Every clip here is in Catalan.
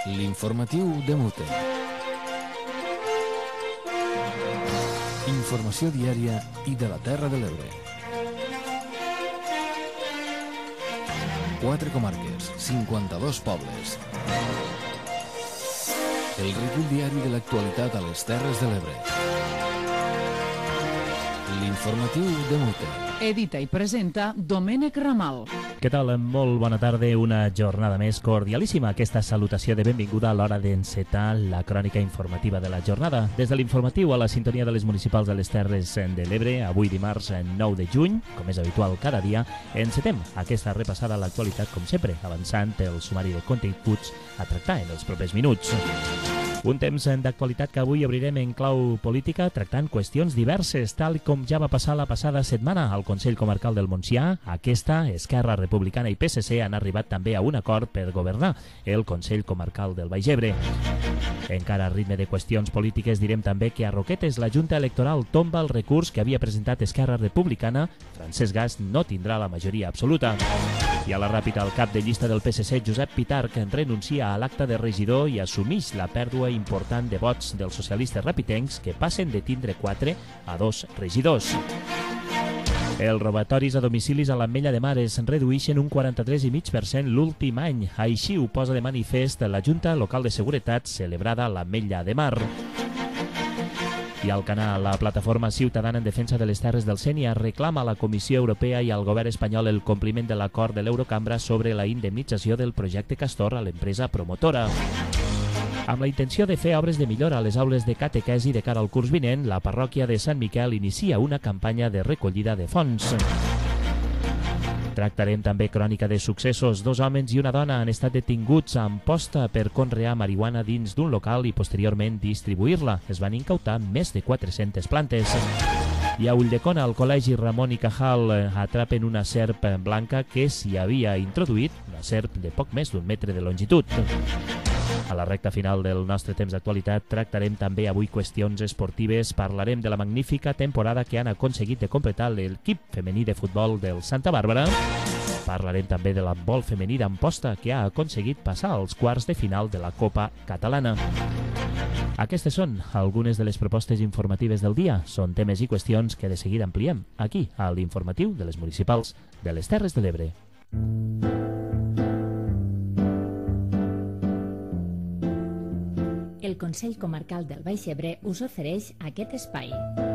L'informatiu de Mute. Informació diària i de la Terra de l'Ebre. 4 comarques, 52 pobles. El recull diari de l'actualitat a les Terres de l'Ebre. L'informatiu de Mute. Edita i presenta Domènec Ramal. Què tal? Molt bona tarda, una jornada més cordialíssima. Aquesta salutació de benvinguda a l'hora d'encetar la crònica informativa de la jornada. Des de l'informatiu a la sintonia de les municipals de les Terres de l'Ebre, avui dimarts 9 de juny, com és habitual cada dia, encetem aquesta repassada a l'actualitat, com sempre, avançant el sumari de continguts a tractar en els propers minuts. Un temps d'actualitat que avui obrirem en clau política tractant qüestions diverses, tal com ja va passar la passada setmana al Consell Comarcal del Montsià. Aquesta, Esquerra Republicana i PSC han arribat també a un acord per governar el Consell Comarcal del Baix Ebre. Encara a ritme de qüestions polítiques direm també que a Roquetes la Junta Electoral tomba el recurs que havia presentat Esquerra Republicana. Francesc Gas no tindrà la majoria absoluta. I a la ràpida, el cap de llista del PSC, Josep Pitarch, renuncia a l'acte de regidor i assumeix la pèrdua important de vots dels socialistes rapitencs, que passen de tindre 4 a 2 regidors. Els robatoris a domicilis a l'Ametlla de Mar es redueixen un 43,5% l'últim any. Així ho posa de manifest la Junta Local de Seguretat celebrada a l'Ametlla de Mar. I al canal, la plataforma ciutadana en defensa de les terres del Sénia reclama a la Comissió Europea i al govern espanyol el compliment de l'acord de l'Eurocambra sobre la indemnització del projecte Castor a l'empresa promotora. Amb la intenció de fer obres de millora a les aules de catequesi de cara al curs vinent, la parròquia de Sant Miquel inicia una campanya de recollida de fons. Tractarem també crònica de successos. 2 homes i una dona han estat detinguts a Amposta per conrear marihuana dins d'un local i posteriorment distribuir-la. Es van incautar més de 400 plantes. I a Ulldecona, al Col·legi Ramon i Cajal, atrapen una serp blanca que s'hi havia introduït, una serp de poc més d'1 metre de longitud. A la recta final del nostre temps d'actualitat tractarem també avui qüestions esportives. Parlarem de la magnífica temporada que han aconseguit de completar l'equip femení de futbol del Santa Bàrbara. Parlarem també de l'handbol femení d'Amposta, que ha aconseguit passar als quarts de final de la Copa Catalana. Aquestes són algunes de les propostes informatives del dia. Són temes i qüestions que de seguida ampliem aquí, a l'informatiu de les municipals de les Terres de l'Ebre. El Consell Comarcal del Baix Ebre us ofereix aquest espai.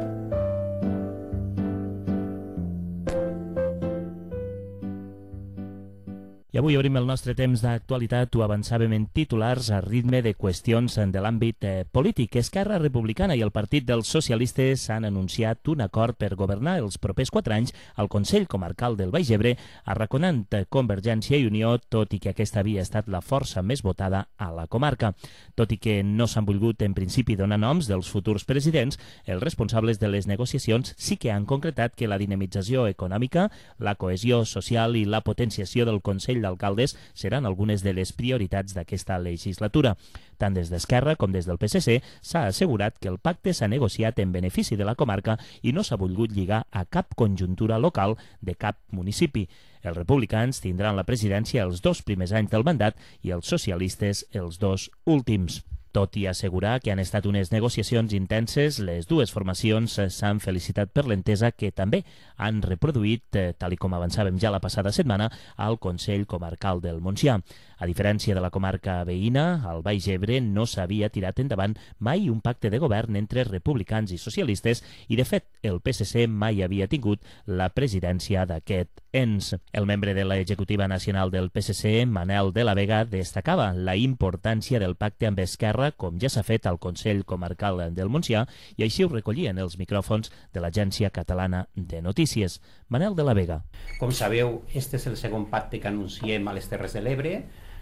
I avui obrim el nostre temps d'actualitat, ho avançàvem en titulars a ritme de qüestions de l'àmbit polític. Esquerra Republicana i el Partit dels Socialistes han anunciat un acord per governar els propers 4 anys al Consell Comarcal del Baix Ebre, arraconant Convergència i Unió, tot i que aquesta havia estat la força més votada a la comarca. Tot i que no s'han volgut en principi donar noms dels futurs presidents, els responsables de les negociacions sí que han concretat que la dinamització econòmica, la cohesió social i la potenciació del Consell d'Alcaldes seran algunes de les prioritats d'aquesta legislatura. Tant des d'Esquerra com des del PSC s'ha assegurat que el pacte s'ha negociat en benefici de la comarca i no s'ha volgut lligar a cap conjuntura local de cap municipi. Els republicans tindran la presidència els 2 primers anys del mandat i els socialistes els 2 últims. Tot i assegurar que han estat unes negociacions intenses, les dues formacions s'han felicitat per l'entesa que també han reproduït, tal com avançàvem ja la passada setmana, al Consell Comarcal del Montsià. A diferència de la comarca veïna, al Baix Ebre no s'havia tirat endavant mai un pacte de govern entre republicans i socialistes i, de fet, el PSC mai havia tingut la presidència d'aquest ens. El membre de l'executiva nacional del PSC, Manel de la Vega, destacava la importància del pacte amb Esquerra, com ja s'ha fet al Consell Comarcal del Montsià, i així ho recollien els micròfons de l'Agència Catalana de Notícies. Manel de la Vega. Com sabeu, este és el segon pacte que anunciem a les Terres de l'Ebre.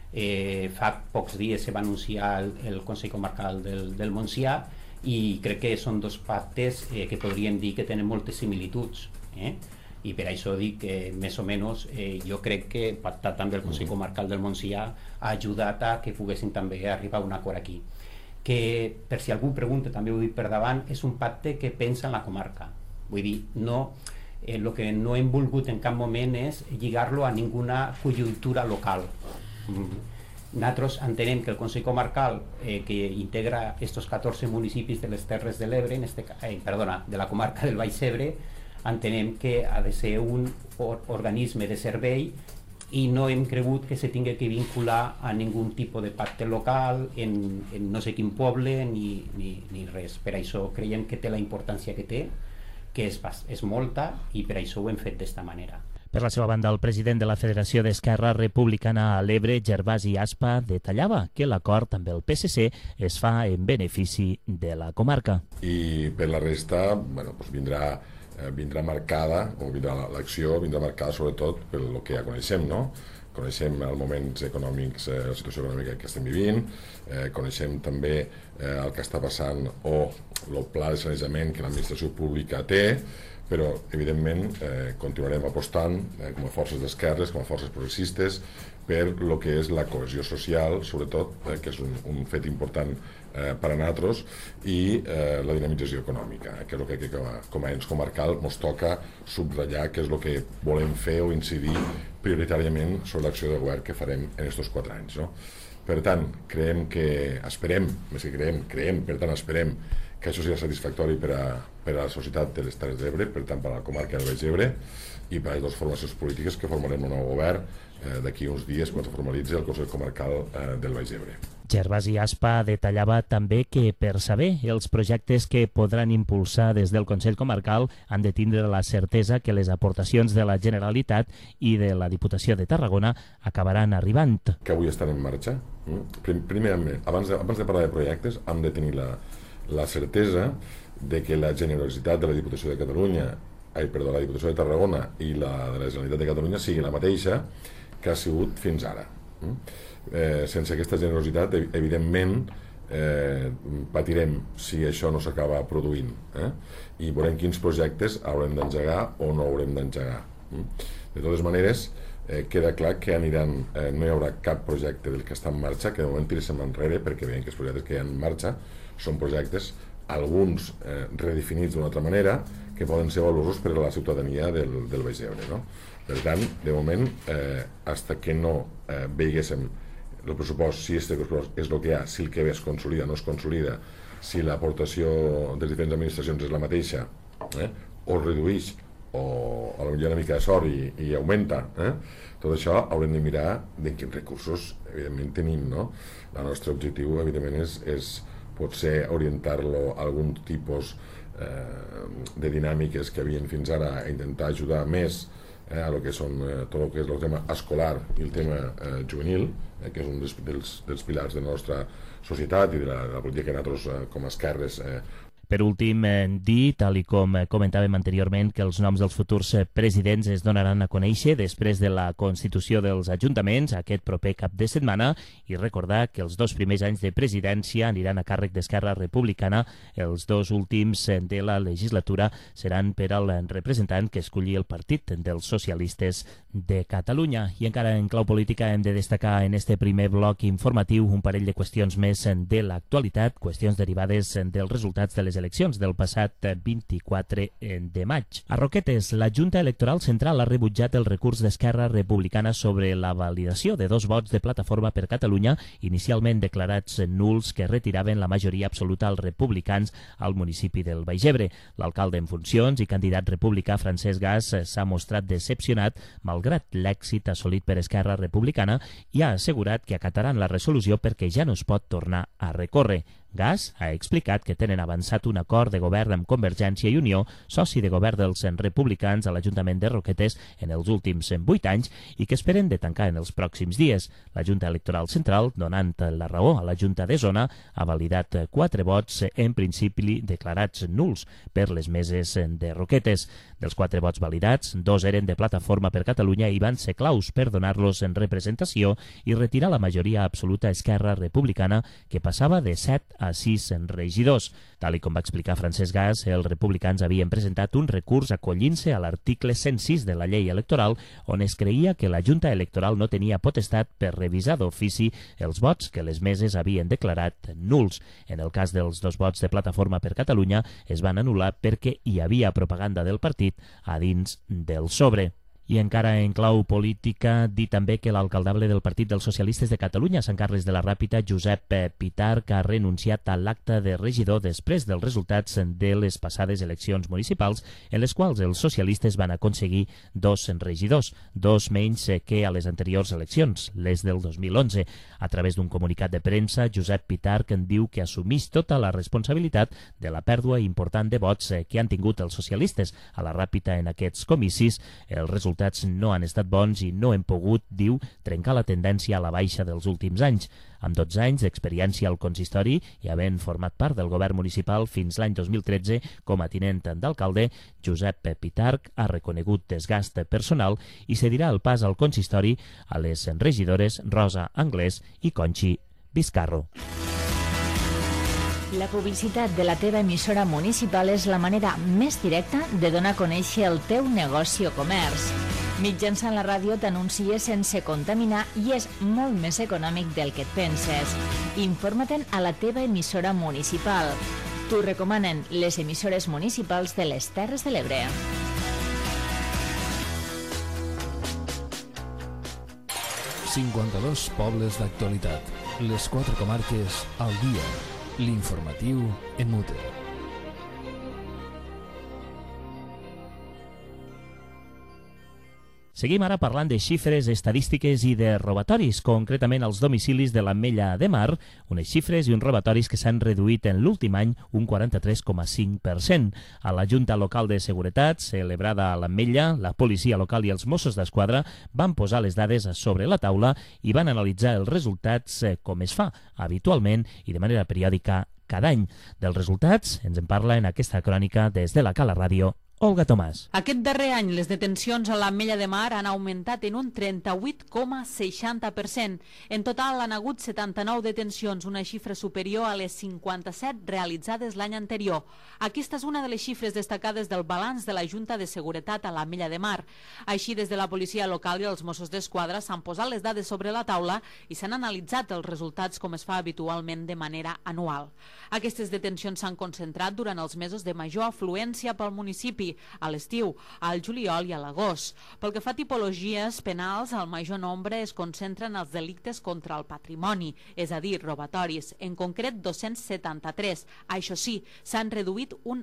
Fa pocs dies se va anunciar el Consell Comarcal del Montsià i crec que són 2 pactes que podríem dir que tenen moltes similituds. I per això dic que més o menys jo crec que pactar també el Consell Comarcal del Montsià ha ajudat a que poguessin també arribar a un acord aquí. Que, per si algú pregunta, també ho dic per davant, és un pacte que pensa en la comarca. Vull dir, no, el que no hem volgut en cap moment és lligar-lo a ninguna conjuntura local. Nosaltres entenem que el Consell Comarcal, que integra estos 14 municipis de les Terres de l'Ebre, de la comarca del Baix Ebre, entenem que ha de ser un organisme de servei i no hem cregut que se tingui que vincular a ningun tipus de pacte local en no sé quin poble ni res. Per això creiem que té la importància que té, que és molta, i per això ho hem fet d'esta manera. Per la seva banda, el president de la Federació d'Esquerra Republicana a l'Ebre, Gervasi Aspa, detallava que l'acord amb el PSC es fa en benefici de la comarca. I per la resta, vindrà marcada, o l'acció vindrà marcada sobretot per el que ja coneixem, no? Coneixem els moments econòmics, la situació econòmica que estem vivint, coneixem també el que està passant o el pla de sanejament que l'administració pública té, però evidentment continuarem apostant com a forces d'esquerres, com a forces progressistes, per el que és la cohesió social, sobretot, que és un fet important per a nosaltres, i la dinamització econòmica, que és el que com a ens comarcal ens toca subratllar, que és el que volem fer o incidir prioritàriament sobre l'acció de govern que farem en aquests 4 anys. Per tant, creiem que esperem que això sigui satisfactori per a la societat de les Terres de l'Ebre, per tant per a la comarca del Baix Ebre, i per a les dues formacions polítiques que formarem un nou govern d'aquí uns dies quan se formalitzi el Consell Comarcal del Baix Ebre. Gervasi Aspa detallava també que per saber els projectes que podran impulsar des del Consell Comarcal han de tindre la certesa que les aportacions de la Generalitat i de la Diputació de Tarragona acabaran arribant. Que avui estan en marxa. Primerament, abans de parlar de projectes, hem de tenir la certesa de que la generositat de la Diputació de Catalunya, la Diputació de Tarragona i la de la Generalitat de Catalunya sigui la mateixa que ha sigut fins ara. Sense aquesta generositat, evidentment, patirem si això no s'acaba produint, i veurem quins projectes haurem d'engegar o no haurem d'engegar. De totes maneres, queda clar que no hi haurà cap projecte del que està en marxa que de moment tirem enrere, perquè veiem que els projectes que hi ha en marxa són projectes, alguns redefinits d'una altra manera, que poden ser valuosos per a la ciutadania del Baix Ebre. Per tant, de moment, fins que no veiguéssim el pressupost, si este pressupost és el que hi ha, si el que ve es consolida o no es consolida, si l'aportació de les diferents administracions és la mateixa, o redueix, o potser una mica de sort i augmenta, tot això haurem de mirar de quins recursos, evidentment, tenim. El nostre objectiu, evidentment, és potser orientar-lo a algun tipus de dinàmiques que havien fins ara a intentar ajudar més a lo que són tot el que és el tema escolar i el tema juvenil, que és un dels pilars de la nostra societat i de la política que nosaltres com a esquerres. Per últim, dir, tal com comentàvem anteriorment, que els noms dels futurs presidents es donaran a conèixer després de la constitució dels ajuntaments aquest proper cap de setmana, i recordar que els 2 primers anys de presidència aniran a càrrec d'Esquerra Republicana, els 2 últims de la legislatura seran per al representant que escolli el Partit dels Socialistes de Catalunya. I encara en clau política hem de destacar en este primer bloc informatiu un parell de qüestions més de l'actualitat, qüestions derivades dels resultats de les eleccions del passat 24 de maig. A Roquetes, la Junta Electoral Central ha rebutjat el recurs d'Esquerra Republicana sobre la validació de 2 vots de Plataforma per Catalunya, inicialment declarats nuls, que retiraven la majoria absoluta als republicans al municipi del Baix Ebre. L'alcalde en funcions i candidat republicà Francesc Gas s'ha mostrat decepcionat malgrat l'èxit assolit per Esquerra Republicana i ha assegurat que acataran la resolució perquè ja no es pot tornar a recórrer. Gas ha explicat que tenen avançat un acord de govern amb Convergència i Unió, soci de govern dels republicans a l'Ajuntament de Roquetes en els últims 8 anys, i que esperen de tancar en els pròxims dies. La Junta Electoral Central, donant la raó a la Junta de Zona, ha validat 4 vots en principi declarats nuls per les meses de Roquetes. Dels 4 vots validats, 2 eren de Plataforma per Catalunya i van ser claus per donar-los en representació i retirar la majoria absoluta a Esquerra Republicana, que passava de 7 a 6 regidors. Tal com va explicar Francesc Gas, els republicans havien presentat un recurs acollint-se a l'article 106 de la llei electoral, on es creia que la Junta Electoral no tenia potestat per revisar d'ofici els vots que les meses havien declarat nuls. En el cas dels 2 vots de Plataforma per Catalunya es van anul·lar perquè hi havia propaganda del partit a dins del sobre. I encara en clau política, dir també que l'alcaldable del Partit dels Socialistes de Catalunya, Sant Carles de la Ràpita, Josep Pitarch, ha renunciat a l'acte de regidor després dels resultats de les passades eleccions municipals, en les quals els socialistes van aconseguir 2 regidors, 2 menys que a les anteriors eleccions, les del 2011. A través d'un comunicat de premsa, Josep Pitarch en diu que assumeix tota la responsabilitat de la pèrdua important de vots que han tingut els socialistes a la Ràpita en aquests comicis. Els resultats no han estat bons i no hem pogut, diu, trencar la tendència a la baixa dels últims anys. Amb 12 anys d'experiència al consistori i havent format part del govern municipal fins l'any 2013 com a tinent d'alcalde, Josep Pitarch ha reconegut desgast personal i cedirà el pas al consistori a les regidores Rosa Anglès i Conxi Vizcarro. La publicitat de la teva emissora municipal és la manera més directa de donar a conèixer el teu negoci o comerç. Mitjançant la ràdio t'anuncies sense contaminar i és molt més econòmic del que et penses. Informa-te'n a la teva emissora municipal. T'ho recomanen les emissores municipals de les Terres de l'Ebre. ...52 pobles d'actualitat. Les 4 comarques al dia. L'informatiu en mute. Seguim ara parlant de xifres estadístiques i de robatoris, concretament als domicilis de l'Ametlla de Mar, unes xifres i uns robatoris que s'han reduït en l'últim any un 43,5%. A la Junta Local de Seguretat, celebrada a l'Ametlla, la policia local i els Mossos d'Esquadra van posar les dades sobre la taula i van analitzar els resultats com es fa habitualment i de manera periòdica cada any. Dels resultats ens en parla en aquesta crònica des de la Cala Ràdio Olga Tomàs. Aquest darrer any les detencions a l'Ametlla de Mar han augmentat en un 38,60%. En total han hagut 79 detencions, una xifra superior a les 57 realitzades l'any anterior. Aquesta és una de les xifres destacades del balanç de la Junta de Seguretat a l'Ametlla de Mar. Així, des de la policia local i els Mossos d'Esquadra s'han posat les dades sobre la taula i s'han analitzat els resultats com es fa habitualment de manera anual. Aquestes detencions s'han concentrat durant els mesos de major afluència pel municipi, a l'estiu, al juliol i a l'agost. Pel que fa a tipologies penals, el major nombre es concentra en els delictes contra el patrimoni, és a dir, robatoris, en concret 273. Això sí, s'han reduït un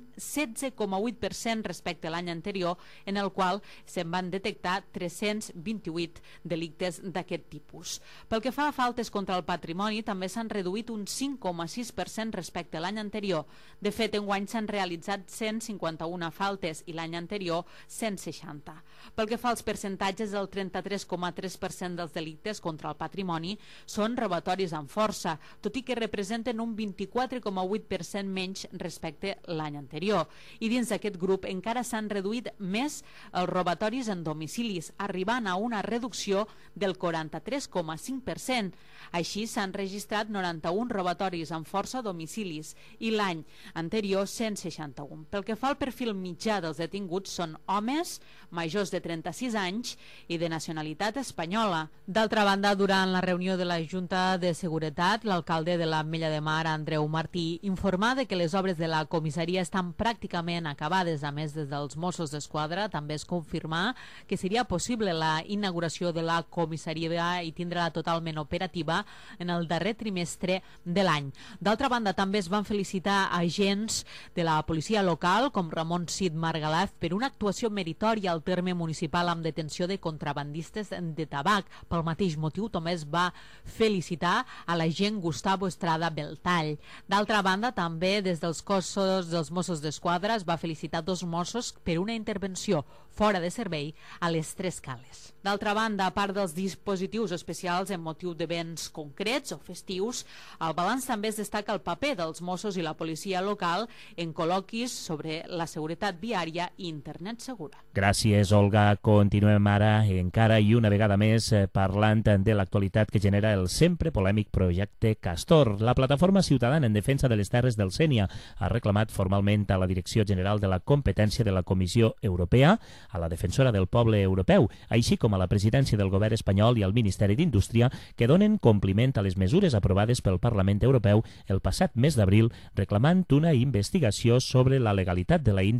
16,8% respecte a l'any anterior, en el qual se'n van detectar 328 delictes d'aquest tipus. Pel que fa a faltes contra el patrimoni, també s'han reduït un 5,6% respecte a l'any anterior. De fet, enguany s'han realitzat 151 faltes i l'any anterior 160. Pel que fa als percentatges, el 33,3% dels delictes contra el patrimoni són robatoris amb força, tot i que representen un 24,8% menys respecte l'any anterior. I dins d'aquest grup encara s'han reduït més els robatoris en domicilis, arribant a una reducció del 43,5%. Així s'han registrat 91 robatoris amb força a domicilis i l'any anterior 161. Pel que fa al perfil mitjà dels detinguts, són homes majors de 36 anys i de nacionalitat espanyola. D'altra banda, durant la reunió de la Junta de Seguretat, l'alcalde de l'Ametlla de Mar, Andreu Martí, informava que les obres de la comissaria estan pràcticament acabades. A més, des dels Mossos d'Esquadra també es confirma que seria possible la inauguració de la comissaria i tindrà totalment operativa en el darrer trimestre de l'any. D'altra banda, també es van felicitar agents de la policia local, com Ramon Cid Margalaf, per una actuació meritòria al terme municipal amb detenció de contrabandistes de tabac. Pel mateix motiu, també es va felicitar a l'agent Gustavo Estrada Beltall. D'altra banda, també des dels cossos dels Mossos d'Esquadra es va felicitar 2 Mossos per una intervenció fora de servei a les 3 cales. D'altra banda, a part dels dispositius especials en motiu d'events concrets o festius, al balanç també es destaca el paper dels Mossos i la policia local en col·loquis sobre la seguretat viària i internet segura. Gràcies, Olga. Continuem ara encara i una vegada més parlant de l'actualitat que genera el sempre polèmic projecte Castor. La plataforma ciutadana en defensa de les terres del Sénia ha reclamat formalment a la Direcció General de la Competència de la Comissió Europea, a la Defensora del Poble Europeu, així com a la presidència del govern espanyol i al Ministeri d'Indústria, que donen compliment a les mesures aprovades pel Parlament Europeu el passat mes d'abril, reclamant una investigació sobre la legalitat de la indemnització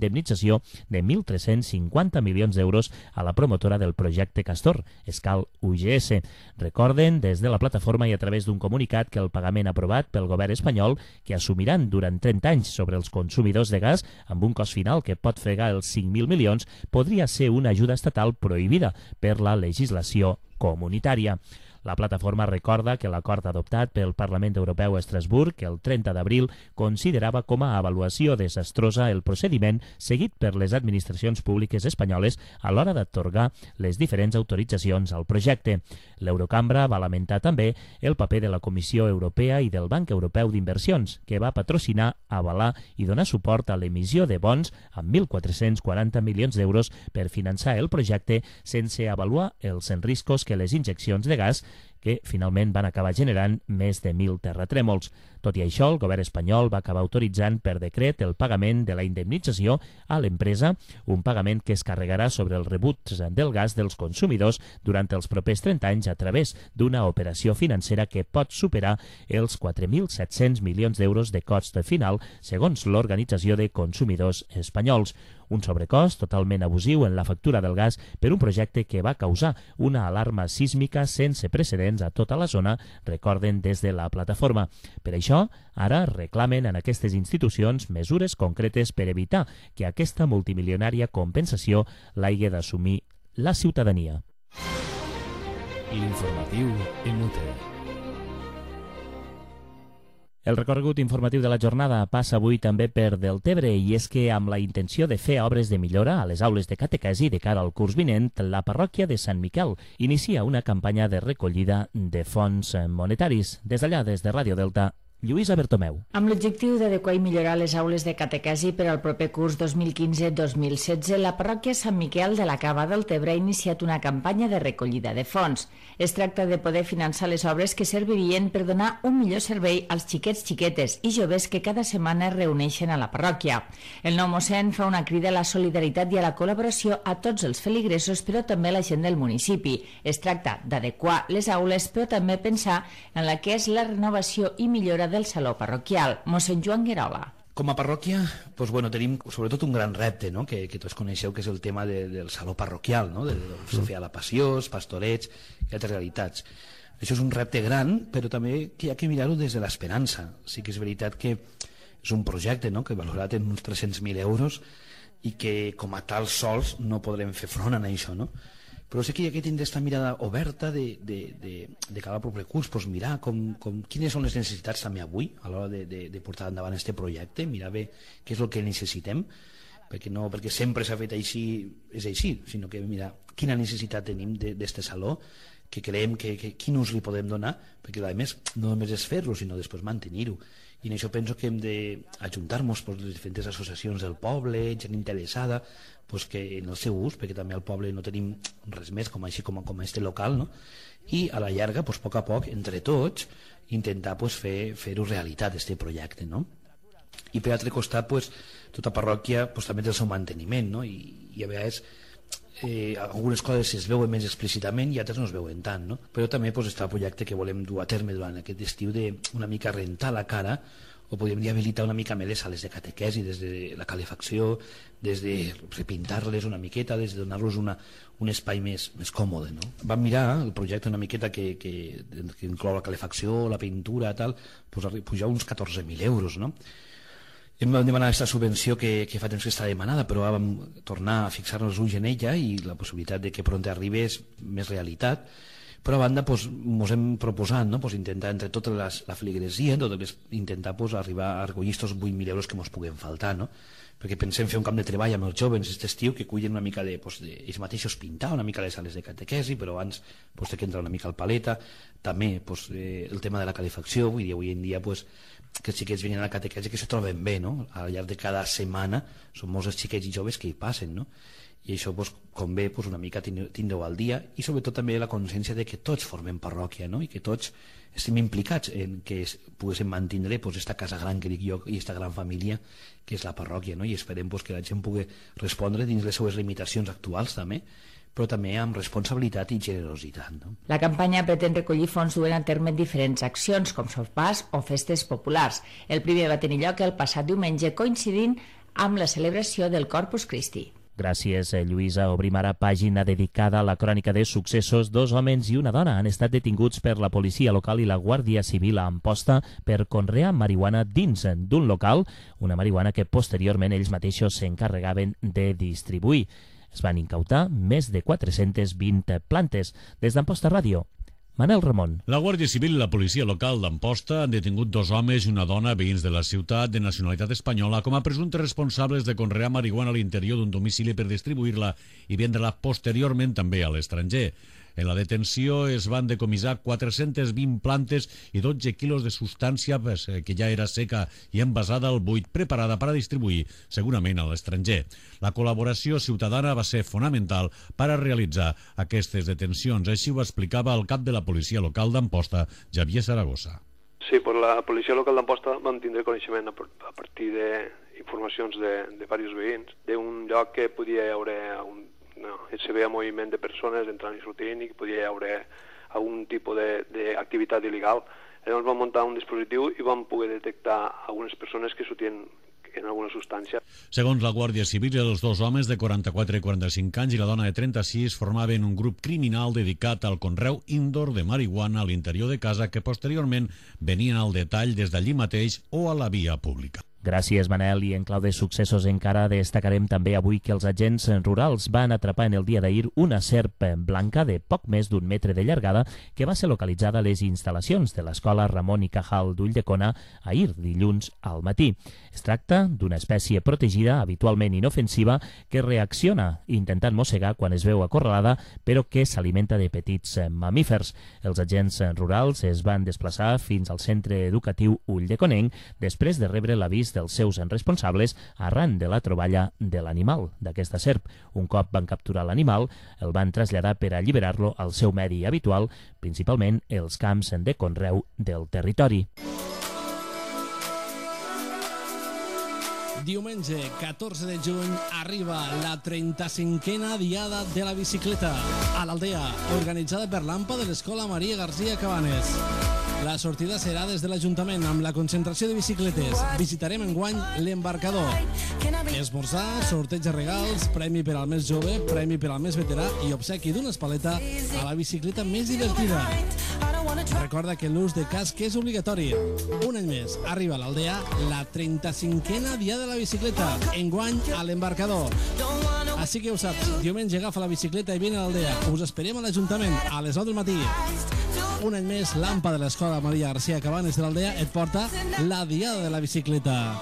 indemnització de 1.350 milions d'euros a la promotora del projecte Castor, Escal UGS. Recorden des de la plataforma i a través d'un comunicat que el pagament aprovat pel govern espanyol, que assumiran durant 30 anys sobre els consumidors de gas amb un cost final que pot fregar els 5.000 milions, podria ser una ajuda estatal prohibida per la legislació comunitària. La plataforma recorda que l'acord adoptat pel Parlament Europeu a Estrasburg el 30 d'abril considerava com a avaluació desastrosa el procediment seguit per les administracions públiques espanyoles a l'hora d'atorgar les diferents autoritzacions al projecte. L'Eurocambra va lamentar també el paper de la Comissió Europea i del Banc Europeu d'Inversions, que va patrocinar, avalar i donar suport a l'emissió de bons amb 1.440 milions d'euros per finançar el projecte sense avaluar els riscos que les injeccions de gas que finalment van acabar generant més de 1.000 terratrèmols. Tot i això, el govern espanyol va acabar autoritzant per decret el pagament de la indemnització a l'empresa, un pagament que es carregarà sobre els rebuts del gas dels consumidors durant els propers 30 anys a través d'una operació financera que pot superar els 4.700 milions d'euros de cost final, segons l'Organització de Consumidors Espanyols. Un sobrecost totalment abusiu en la factura del gas per un projecte que va causar una alarma sísmica sense precedents a tota la zona, recorden des de la plataforma. Per això, ara reclamen en aquestes institucions mesures concretes per evitar que aquesta multimilionària compensació l'hagi d'assumir la ciutadania. L'informatiu inútil. El recorregut informatiu de la jornada passa avui també per Deltebre, i és que amb la intenció de fer obres de millora a les aules de catequesi de cara al curs vinent, la parròquia de Sant Miquel inicia una campanya de recollida de fons monetaris. Des d'allà, des de Ràdio Delta, Lluïsa Bertomeu. Amb l'objectiu d'adequar i millorar les aules de catequesi per al proper curs 2015-2016, la parròquia Sant Miquel de la Cava del Tebre ha iniciat una campanya de recollida de fons. Es tracta de poder finançar les obres que servirien per donar un millor servei als xiquets, xiquetes i joves que cada setmana es reuneixen a la parròquia. El nou mossèn fa una crida a la solidaritat i a la col·laboració a tots els feligresos, però també a la gent del municipi. Es tracta d'adequar les aules, però també pensar en la que és la renovació i millora del saló parroquial. Mossèn Joan Guerola. Com a parròquia, doncs, tenim sobretot un gran repte, no? que tots coneixeu, que és el tema del saló parroquial, no? de Sofia la Passió, els pastorets i altres realitats. Això és un repte gran, però també que hi ha que mirar-ho des de l'esperança. Sí que és veritat que és un projecte, no? que valorat en uns 300.000 euros i que com a tal sols no podrem fer front a això, no? Però sí que hi ha que tindre aquesta mirada oberta de cada proper curs, doncs mirar quines són les necessitats també avui a l'hora de portar endavant aquest projecte, mirar bé què és el que necessitem, perquè sempre s'ha fet així, és així, sinó que mirar quina necessitat tenim d'aquest saló, que creiem que quin ús li podem donar, perquè a més no només és fer-lo, sinó després mantenir-ho. I en això penso que hem d'ajuntar-nos les diferents associacions del poble, gent interessada, que en el seu ús, perquè també al poble no tenim res més com este local, no? I a la llarga, a poc a poc, entre tots, intentar fer-ho realitat, aquest projecte, no? I per altre costat, tota parròquia també té el seu manteniment, no? I a vegades algunes coses es veuen més explícitament i altres no es veuen tant, no? Però també està el projecte que volem dur a terme durant aquest estiu d'una mica rentar la cara, o podríem dir habilitar una mica més les sales de catequesi, des de la calefacció, des de repintar-les una miqueta, des de donar-los un espai més còmode, no? Vam mirar el projecte una miqueta que inclou la calefacció, la pintura, tal, pujar uns 14.000 euros, no? Hem demanat aquesta subvenció que fa temps que està demanada, però vam tornar a fixar-nos els ulls en ella i la possibilitat de que pront arribi és més realitat. Però a banda ens hem proposat intentar entre tota la feligresia intentar arribar a recollir aquests 8.000 euros que ens puguen faltar, no? Perquè pensem fer un camp de treball amb els jovens aquest estiu que cullen una mica ells mateixos pintar una mica les sales de catequesi, però abans té que entrar una mica al paleta, també el tema de la calefacció, vull dir, avui en dia que els xiquets vinguin a la catequesi que se troben bé, no? Al llarg de cada setmana són molts els xiquets i joves que hi passen, no? I això convé una mica tindre-ho al dia, i sobretot també la consciència de que tots formem parròquia, no? I que tots estem implicats en que poguéssim mantenir aquesta casa gran que dic jo i aquesta gran família que és la parròquia, no? I esperem que la gent pugui respondre dins les seues limitacions actuals també, però també amb responsabilitat i generositat, no? La campanya pretén recollir fons duent a terme diferents accions, com sopars o festes populars. El primer va tenir lloc el passat diumenge, coincidint amb la celebració del Corpus Christi. Gràcies, Lluïsa. Obrim ara pàgina dedicada a la crònica de successos. 2 homes i una dona han estat detinguts per la policia local i la Guàrdia Civil a Amposta per conrear marihuana dins d'un local, una marihuana que posteriorment ells mateixos s'encarregaven de distribuir. Es van incautar més de 420 plantes. Des d'Amposta Ràdio, Manel Ramon. La Guàrdia Civil i la policia local d'Amposta han detingut 2 homes i una dona veïns de la ciutat de nacionalitat espanyola com a presumptes responsables de conrear marihuana a l'interior d'un domicili per distribuir-la i vendre-la posteriorment també a l'estranger. En la detenció es van decomissar 420 plantes i 12 quilos de substància que ja era seca i envasada al buit, preparada per a distribuir segurament a l'estranger. La col·laboració ciutadana va ser fonamental per a realitzar aquestes detencions. Així ho explicava el cap de la policia local d'Amposta, Javier Zaragoza. Sí, pues la policia local d'Amposta vam tindre coneixement a partir d'informacions de diversos veïns d'un lloc que podia haver se veia moviment de persones entrant i sortint i que podia haver algun tipus d'activitat il·legal. Llavors vam muntar un dispositiu i vam poder detectar algunes persones que sortien en alguna substància. Segons la Guàrdia Civil, els 2 homes de 44 i 45 anys i la dona de 36 formaven un grup criminal dedicat al conreu indoor de marihuana a l'interior de casa que posteriorment venien al detall des d'allí mateix o a la via pública. Gràcies, Manel. I en clau de successos encara destacarem també avui que els agents rurals van atrapar en el dia d'ahir una serp blanca de poc més d'1 metre de llargada que va ser localitzada a les instal·lacions de l'escola Ramon i Cajal d'Ulldecona ahir, dilluns al matí. Es tracta d'una espècie protegida, habitualment inofensiva, que reacciona intentant mossegar quan es veu acorralada, però que s'alimenta de petits mamífers. Els agents rurals es van desplaçar fins al centre educatiu Ulldeconenc després de rebre l'avís dels seus responsables arran de la troballa de l'animal, d'aquesta serp. Un cop van capturar l'animal, el van traslladar per alliberar-lo al seu medi habitual, principalment els camps de conreu del territori. Diumenge 14 de juny arriba la 35a Diada de la Bicicleta a l'Aldea, organitzada per l'AMPA de l'Escola Maria García Cabanes. La sortida serà des de l'Ajuntament amb la concentració de bicicletes. Visitarem enguany l'embarcador. Esmorzar, sorteig de regals, premi per al més jove, premi per al més veterà i obsequi d'una espaleta a la bicicleta més divertida. Recorda que l'ús de casc és obligatori. Un any més arriba a l'Aldea la 35a Diada de la Bicicleta, enguany a l'embarcador. Així que ho saps, diumenge agafa la bicicleta i vine a l'Aldea. Us esperem a l'Ajuntament a les 9 del matí. Un any més, l'AMPA de l'Escola Maria García Cabanes de l'Aldea et porta la Diada de la Bicicleta.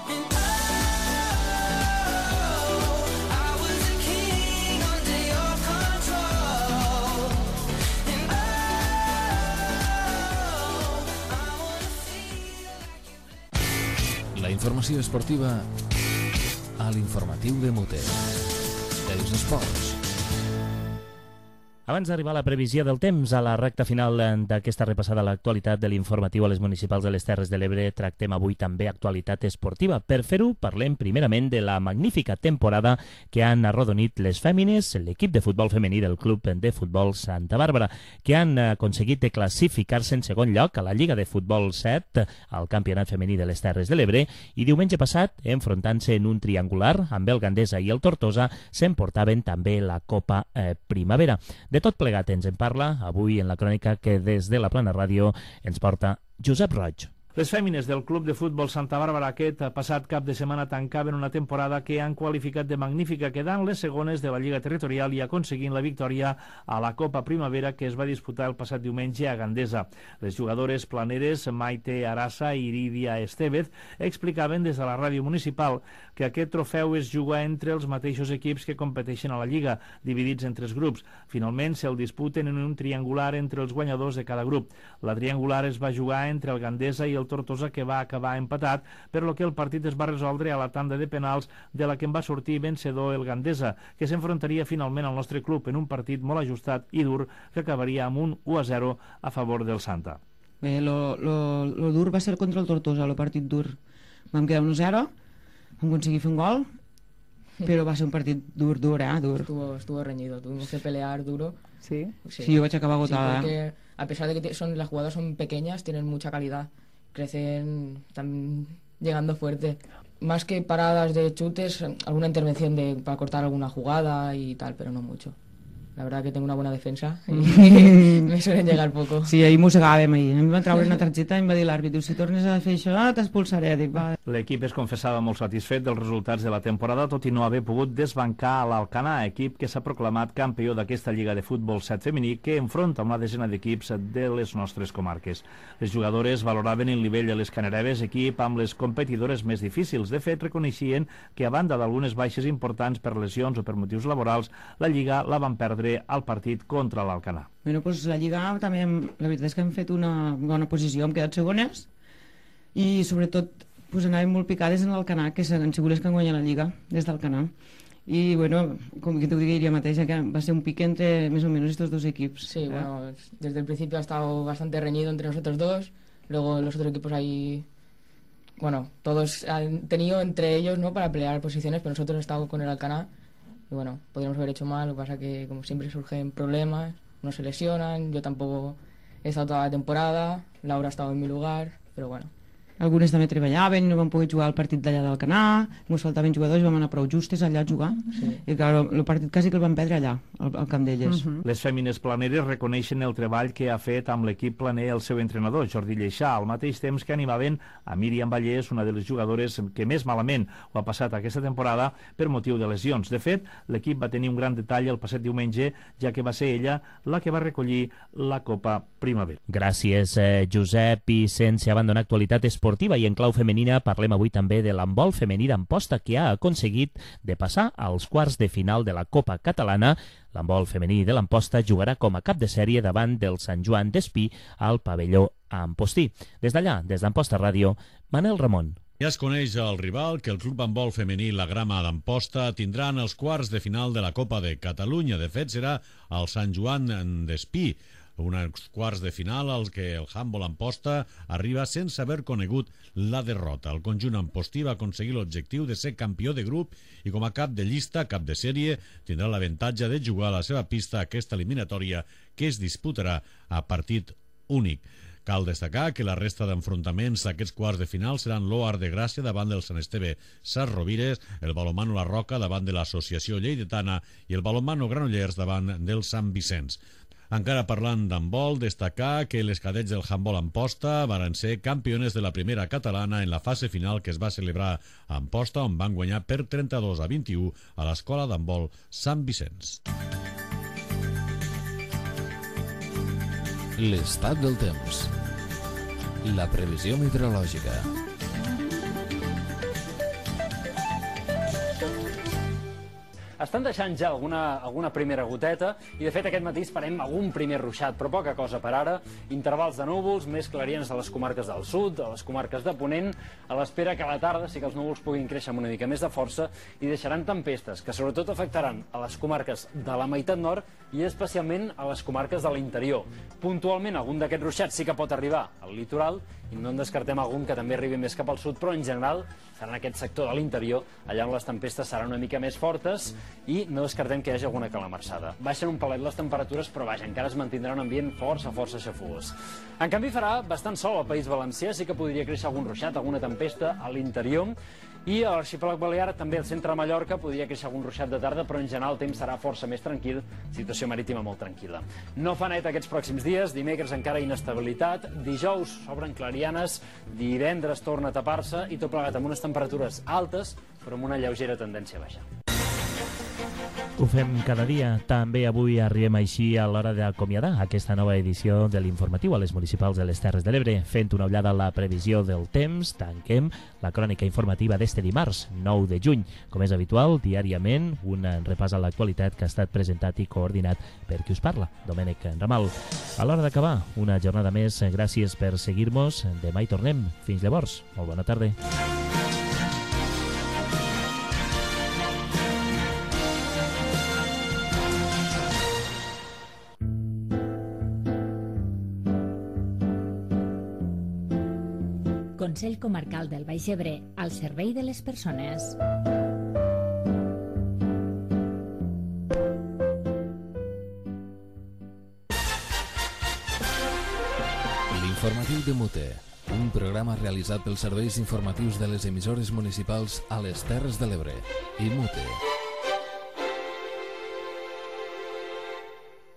La informació esportiva a l'informatiu de Mote. Els esports. Abans d'arribar a la previsió del temps, a la recta final d'aquesta repassada a l'actualitat de l'informatiu a les municipals de les Terres de l'Ebre, tractem avui també actualitat esportiva. Per fer-ho, parlem primerament de la magnífica temporada que han arrodonit les fèmines, l'equip de futbol femení del Club de Futbol Santa Bàrbara, que han aconseguit classificar-se en segon lloc a la Lliga de Futbol 7, al Campionat Femení de les Terres de l'Ebre, i diumenge passat, enfrontant-se en un triangular amb el Gandesa i el Tortosa, s'emportaven també la Copa Primavera. De tot plegat ens en parla avui en la crònica que des de la Plana Ràdio ens porta Josep Roig. Les fèmines del Club de Futbol Santa Bàrbara aquest passat cap de setmana tancaven una temporada que han qualificat de magnífica, quedant les segones de la Lliga Territorial i aconseguint la victòria a la Copa Primavera que es va disputar el passat diumenge a Gandesa. Les jugadores planeres Maite Arassa i Iridia Estevez explicaven des de la ràdio municipal que aquest trofeu es juga entre els mateixos equips que competeixen a la Lliga, dividits en 3 grups. Finalment se'l disputen en un triangular entre els guanyadors de cada grup. La triangular es va jugar entre el Gandesa i el Tortosa, que va acabar empatat, per lo que el partit es va resoldre a la tanda de penals, de la que en va sortir vencedor el Gandesa, que s'enfrontaria finalment al nostre club en un partit molt ajustat i dur que acabaria amb un 1-0 a favor del Santa. Bé, lo dur va ser contra el Tortosa, el partit dur. Vam quedar 1-0, vam aconseguir fer un gol, pero va a ser un partido dur, dur. Estuvo reñido, tuvimos que pelear duro. ¿Sí? Sí, yo voy a acabar agotada. Sí, porque a pesar de que las jugadoras son pequeñas, tienen mucha calidad, crecen, están llegando fuerte. más que paradas de chutes, alguna intervención para cortar alguna jugada y tal, pero no mucho. La verdad que tengo una buena defensa i me suelen llegar poco. Sí, ahir mossegàvem ahir. Em va treure una targeta i em va dir l'àrbit, si tornes a fer això, t'expulsaré. Dic, va. L'equip es confessava molt satisfet dels resultats de la temporada, tot i no haver pogut desbancar l'Alcanar, equip que s'ha proclamat campió d'aquesta Lliga de Futbol 7 femení que enfronta una desena d'equips de les nostres comarques. Les jugadores valoraven el nivell de les canereves, equip amb les competidores més difícils. De fet, reconeixien que a banda d'algunes baixes importants per lesions o per motius laborals, la Lliga la van perdre al partit contra l'Alcanar. Bueno, pues la Lliga també, la veritat és que hem fet una bona posició, hem quedat segones i sobretot pues, anàvem molt picades en l'Alcanar, que han sigut les que han guanyat la Lliga des d'Alcanar. I bueno, com que t'ho diria mateix, que va ser un pique entre més o menys estos dos equipos. Sí, bueno, desde el principio ha estado bastante reñido entre nosotros dos, luego los otros equipos ahí, bueno, todos han tenido entre ellos, ¿no?, para pelear posiciones, pero nosotros hemos estado con el Alcanar. Y bueno, podríamos haber hecho mal, lo que pasa que como siempre surgen problemas, unos se lesionan, yo tampoco he estado toda la temporada, Laura ha estado en mi lugar, pero bueno. Algunes també treballaven, no vam poder jugar al partit d'allà d'Alcanar, ens faltaven jugadors i vam anar prou justes allà a jugar. Sí. I clar, el partit quasi que el vam perdre allà, al camp d'elles. Les fèmines planeres reconeixen el treball que ha fet amb l'equip planer el seu entrenador, Jordi Lleixà, al mateix temps que animaven a Míriam Vallès, una de les jugadores que més malament ho ha passat aquesta temporada per motiu de lesions. De fet, l'equip va tenir un gran detall el passat diumenge, ja que va ser ella la que va recollir la Copa Primavera. Gràcies, Josep. I sense abandonar actualitat esportiva i en clau femenina, parlem avui també de l'handbol femení d'Amposta, que ha aconseguit de passar als quarts de final de la Copa Catalana. L'handbol femení de l'Amposta jugarà com a cap de sèrie davant del Sant Joan d'Espí al pavelló Ampostí. Des d'allà, des d'Amposta Ràdio, Manel Ramon. Ja es coneix el rival que el Club Handbol Femení La Grama d'Amposta tindrà en els quarts de final de la Copa de Catalunya. De fet, serà el Sant Joan d'Espí, uns quarts de final als que el handbol Amposta arriba sense haver conegut la derrota. El conjunt ampostí va aconseguir l'objectiu de ser campió de grup i com a cap de llista, cap de sèrie, tindrà l'avantatge de jugar a la seva pista aquesta eliminatòria que es disputarà a partit únic. Cal destacar que la resta d'enfrontaments d'aquests quarts de final seran l'Oar de Gràcia davant del Sant Esteve Sas Rovires, el balonmano La Roca davant de l'Associació Lleidatana i el balonmano Granollers davant del Sant Vicenç. Encara parlant d'handbol, destacar que les cadets del handbol Amposta varen ser campiones de la primera catalana en la fase final que es va celebrar a Amposta, on van guanyar per 32-21 a l'escola d'handbol Sant Vicenç. L'estat del temps. La previsió meteorològica. Estan deixant ja alguna primera goteta i de fet aquest matí esperem algun primer ruixat, però poca cosa per ara. Intervals de núvols, més clarians a les comarques del sud, a les comarques de Ponent, a l'espera que a la tarda sí que els núvols puguin créixer amb una mica més de força i deixaran tempestes que sobretot afectaran a les comarques de la meitat nord i especialment a les comarques de l'interior. Puntualment algun d'aquests ruixats sí que pot arribar al litoral i no en descartem algun que també arribi més cap al sud, però en general serà en aquest sector de l'interior, allà on les tempestes seran una mica més fortes i no descartem que hi hagi alguna calamarsada. Baixen un pelet les temperatures, però vaja, encara es mantindrà un ambient força xafogós. En canvi farà bastant sol al País Valencià, sí que podria créixer algun ruixat, alguna tempesta a l'interior, i a l'Arxipèlag Balear, també al centre de Mallorca, podria créixer algun ruixat de tarda, però en general el temps serà força més tranquil, situació marítima molt tranquil·la. No fa net aquests pròxims dies, dimecres encara inestabilitat, dijous s'obren clarianes, divendres torna a tapar-se i tot plegat amb unes temperatures altes, però amb una lleugera tendència a baixar. Ho fem cada dia. També avui arribem així a l'hora d'acomiadar aquesta nova edició de l'informatiu a les municipals de les Terres de l'Ebre. Fent una ullada a la previsió del temps, tanquem la crònica informativa d'este dimarts, 9 de juny. Com és habitual, diàriament, un repàs a l'actualitat que ha estat presentat i coordinat per qui us parla, Domènec Ramal. A l'hora d'acabar, una jornada més. Gràcies per seguir-nos. Demà hi tornem. Fins llavors. Molt bona tarda. Consell Comarcal del Baix Ebre, al servei de les persones. L'informatiu de Muté. un programa realitzat pels serveis informatius de les emissores municipals a les Terres de l'Ebre i Mute.